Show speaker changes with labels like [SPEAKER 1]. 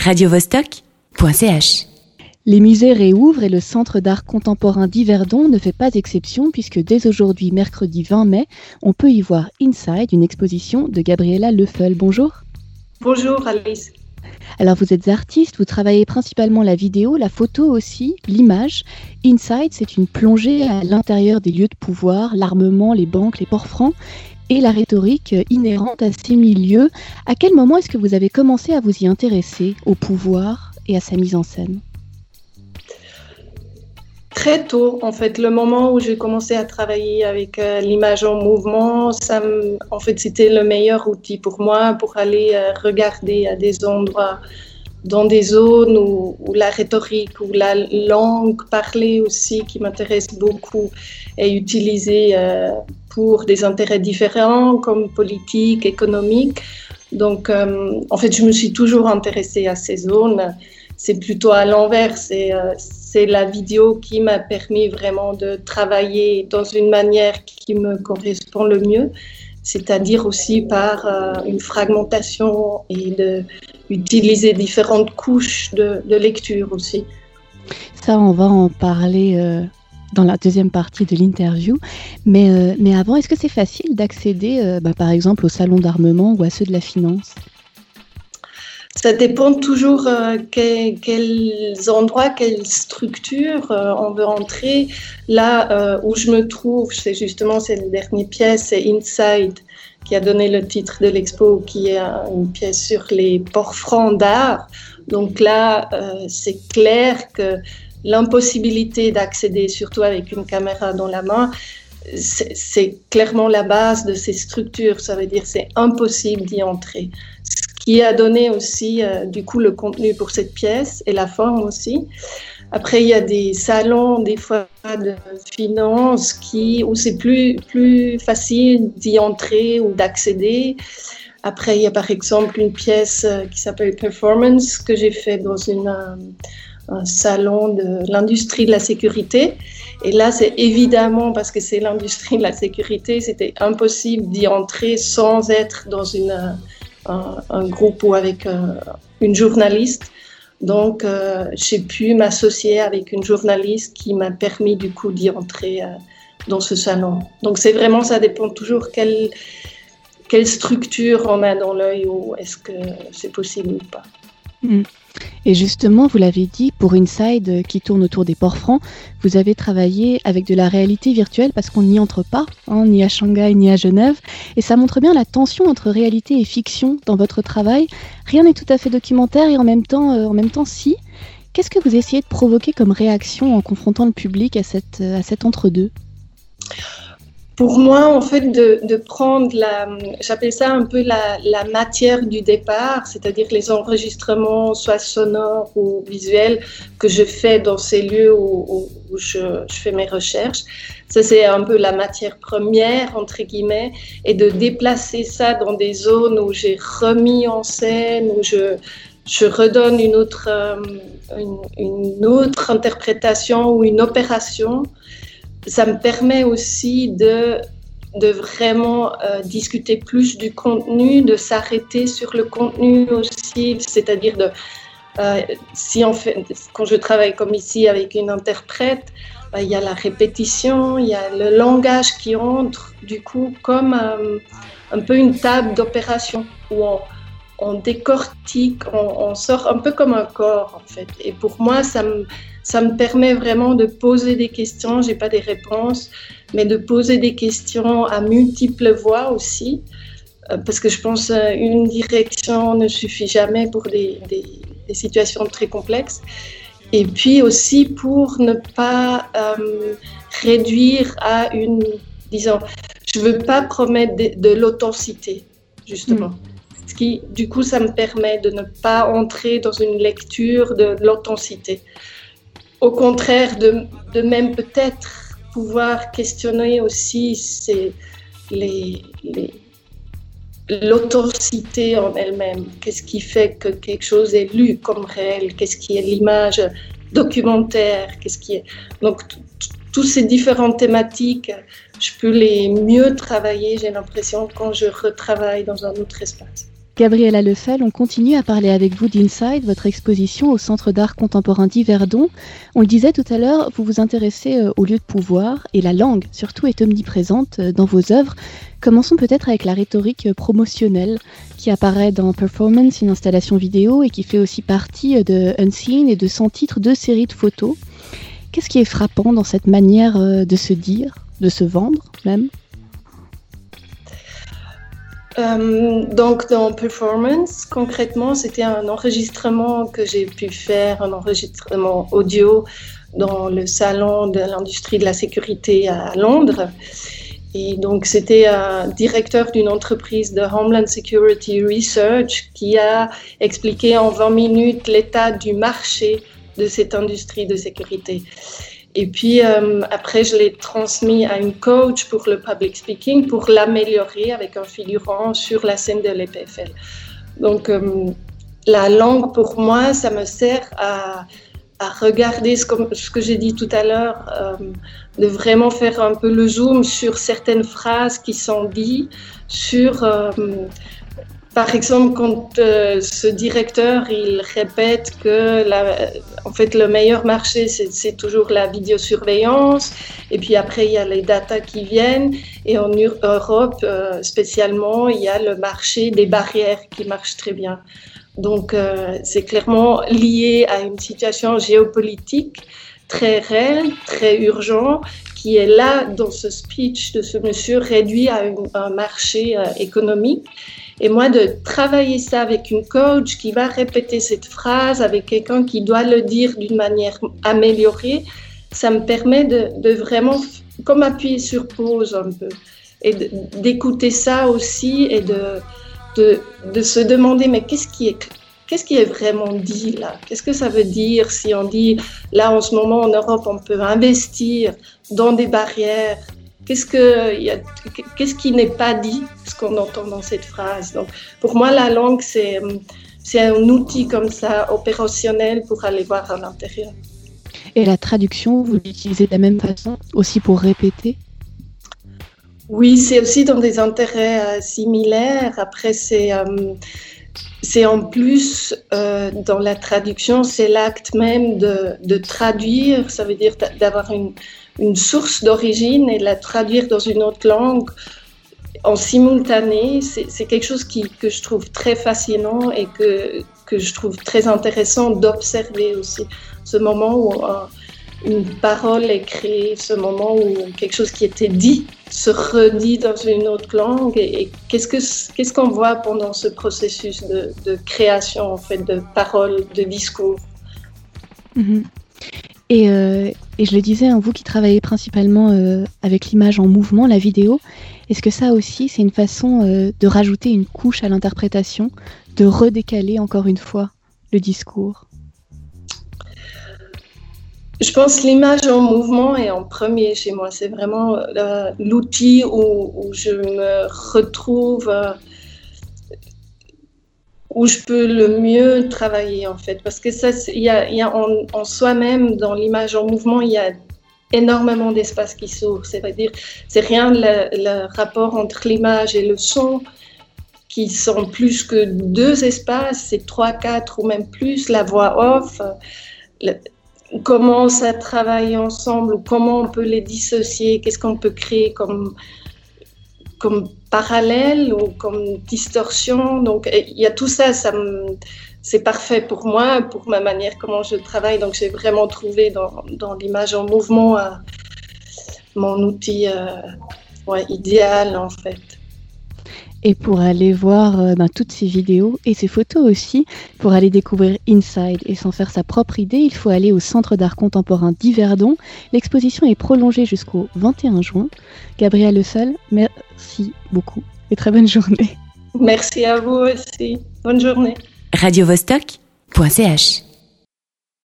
[SPEAKER 1] radiovostok.ch.
[SPEAKER 2] Les musées réouvrent et le Centre d'art contemporain d'Yverdon ne fait pas exception puisque dès aujourd'hui, mercredi 20 mai, on peut y voir Inside, une exposition de Gabriela Leffel. Bonjour.
[SPEAKER 3] Bonjour Alice.
[SPEAKER 2] Alors vous êtes artiste, vous travaillez principalement la vidéo, la photo aussi, l'image. Inside, c'est une plongée à l'intérieur des lieux de pouvoir, l'armement, les banques, les ports francs et la rhétorique inhérente à ces milieux. À quel moment est-ce que vous avez commencé à vous y intéresser, au pouvoir et à sa mise en scène ?
[SPEAKER 3] Très tôt, en fait, le moment où j'ai commencé à travailler avec l'image en mouvement, c'était le meilleur outil pour moi pour aller regarder à des endroits, dans des zones où la rhétorique, où la langue parlée aussi, qui m'intéresse beaucoup, est utilisée pour des intérêts différents, comme politique, économique. Donc, en fait, je me suis toujours intéressée à ces zones. C'est plutôt à l'inverse. C'est la vidéo qui m'a permis vraiment de travailler dans une manière qui me correspond le mieux, c'est-à-dire aussi par une fragmentation et d'utiliser différentes couches de lecture aussi.
[SPEAKER 2] Ça, on va en parler dans la deuxième partie de l'interview. Mais avant, est-ce que c'est facile d'accéder, par exemple, au salon d'armement ou à ceux de la finance ?
[SPEAKER 3] Ça dépend toujours quels endroits, quelles structures on veut entrer. Là où je me trouve, c'est justement cette dernière pièce, c'est Inside, qui a donné le titre de l'expo, qui est une pièce sur les ports francs d'art. Donc là, c'est clair que l'impossibilité d'accéder, surtout avec une caméra dans la main, c'est clairement la base de ces structures. Ça veut dire que c'est impossible d'y entrer. Qui a donné aussi du coup le contenu pour cette pièce et la forme aussi. Après, il y a des salons, des fois de finance où c'est plus facile d'y entrer ou d'accéder. Après, il y a par exemple une pièce qui s'appelle Performance que j'ai fait dans un salon de l'industrie de la sécurité. Et là, c'est évidemment parce que c'est l'industrie de la sécurité, c'était impossible d'y entrer sans être dans un groupe ou avec une journaliste. Donc, j'ai pu m'associer avec une journaliste qui m'a permis du coup d'y entrer dans ce salon. Donc, c'est vraiment, ça dépend toujours quelle structure on a dans l'œil ou est-ce que c'est possible ou pas.
[SPEAKER 2] Et justement, vous l'avez dit, pour Inside qui tourne autour des ports francs, vous avez travaillé avec de la réalité virtuelle parce qu'on n'y entre pas, ni à Shanghai ni à Genève. Et ça montre bien la tension entre réalité et fiction dans votre travail. Rien n'est tout à fait documentaire et en même temps si. Qu'est-ce que vous essayez de provoquer comme réaction en confrontant le public à cet entre-deux ?
[SPEAKER 3] Pour moi, en fait, de prendre j'appelle ça un peu la matière du départ, c'est-à-dire les enregistrements, soit sonores ou visuels, que je fais dans ces lieux où je fais mes recherches. Ça, c'est un peu la matière première, entre guillemets, et de déplacer ça dans des zones où j'ai remis en scène, où je redonne une autre interprétation ou une opération. Ça me permet aussi de vraiment discuter plus du contenu, de s'arrêter sur le contenu aussi, c'est-à-dire quand je travaille comme ici avec une interprète, il y a la répétition, il y a le langage qui entre, du coup, comme un peu une table d'opération où on décortique, on sort un peu comme un corps en fait. Et pour moi, ça me permet vraiment de poser des questions, j'ai pas des réponses, mais de poser des questions à multiples voix aussi, parce que je pense une direction ne suffit jamais pour des situations très complexes. Et puis aussi pour ne pas réduire à je veux pas promettre de l'authenticité, justement. Ce qui, du coup, ça me permet de ne pas entrer dans une lecture de l'authenticité. Au contraire, de même peut-être pouvoir questionner aussi l'authenticité en elle-même. Qu'est-ce qui fait que quelque chose est lu comme réel? Qu'est-ce qui est l'image documentaire? Donc, toutes ces différentes thématiques, je peux les mieux travailler, j'ai l'impression, quand je retravaille dans un autre espace.
[SPEAKER 2] Gabriela Lefel, on continue à parler avec vous d'Inside, votre exposition au Centre d'art contemporain d'Yverdon. On le disait tout à l'heure, vous vous intéressez au lieu de pouvoir, et la langue, surtout, est omniprésente dans vos œuvres. Commençons peut-être avec la rhétorique promotionnelle qui apparaît dans Performance, une installation vidéo, et qui fait aussi partie de Unseen et de 100 titres de séries de photos. Qu'est-ce qui est frappant dans cette manière de se dire, de se vendre même ?
[SPEAKER 3] Donc dans Performance, concrètement, c'était un enregistrement que j'ai pu faire, un enregistrement audio dans le salon de l'industrie de la sécurité à Londres. Et donc c'était un directeur d'une entreprise de Homeland Security Research qui a expliqué en 20 minutes l'état du marché de cette industrie de sécurité. Et puis après, je l'ai transmis à une coach pour le public speaking pour l'améliorer avec un figurant sur la scène de l'EPFL. Donc la langue, pour moi, ça me sert à regarder ce que j'ai dit tout à l'heure, de vraiment faire un peu le zoom sur certaines phrases qui sont dites, sur... Par exemple, quand ce directeur, il répète que en fait, le meilleur marché, c'est toujours la vidéosurveillance. Et puis après, il y a les datas qui viennent. Et en Europe, spécialement, il y a le marché des barrières qui marche très bien. Donc, c'est clairement lié à une situation géopolitique très réelle, très urgente, qui est là, dans ce speech de ce monsieur, réduit à un marché économique. Et moi, de travailler ça avec une coach qui va répéter cette phrase, avec quelqu'un qui doit le dire d'une manière améliorée, ça me permet de vraiment, comme appuyer sur pause un peu, et d'écouter ça aussi et de se demander, mais qu'est-ce qui est vraiment dit là? Qu'est-ce que ça veut dire si on dit, là en ce moment en Europe, on peut investir dans des barrières? Qu'est-ce qui n'est pas dit, ce qu'on entend dans cette phrase? Donc, pour moi, la langue, c'est un outil comme ça, opérationnel, pour aller voir à l'intérieur.
[SPEAKER 2] Et la traduction, vous l'utilisez de la même façon, aussi pour répéter?
[SPEAKER 3] Oui, c'est aussi dans des intérêts similaires. Après, c'est en plus, dans la traduction, c'est l'acte même de traduire. Ça veut dire d'avoir une source d'origine et de la traduire dans une autre langue en simultané. C'est quelque chose que je trouve très fascinant et que je trouve très intéressant d'observer aussi. Ce moment où une parole est créée, ce moment où quelque chose qui était dit se redit dans une autre langue et qu'est-ce qu'on voit pendant ce processus de création en fait, de paroles, de discours.
[SPEAKER 2] Mm-hmm. Et je le disais, vous qui travaillez principalement avec l'image en mouvement, la vidéo, est-ce que ça aussi, c'est une façon de rajouter une couche à l'interprétation, de redécaler encore une fois le discours?
[SPEAKER 3] Je pense que l'image en mouvement est en premier chez moi. C'est vraiment l'outil où je me retrouve, où je peux le mieux travailler en fait, parce que ça, il y a en soi-même dans l'image en mouvement, il y a énormément d'espace qui s'ouvre. C'est-à-dire, c'est rien le rapport entre l'image et le son qui sont plus que 2 espaces, c'est 3, 4 ou même plus. La voix off, comment ça travaille ensemble, ou comment on peut les dissocier, qu'est-ce qu'on peut créer comme parallèle ou comme distorsion. Donc, il y a tout ça, c'est parfait pour moi, pour ma manière, comment je travaille. Donc, j'ai vraiment trouvé dans l'image en mouvement mon outil idéal, en fait.
[SPEAKER 2] Et pour aller voir toutes ces vidéos et ces photos aussi, pour aller découvrir Inside et s'en faire sa propre idée, il faut aller au Centre d'art contemporain d'Yverdon. L'exposition est prolongée jusqu'au 21 juin. Gabriela Lefel, merci beaucoup et très bonne journée.
[SPEAKER 3] Merci à vous aussi. Bonne journée.
[SPEAKER 1] radiovostok.ch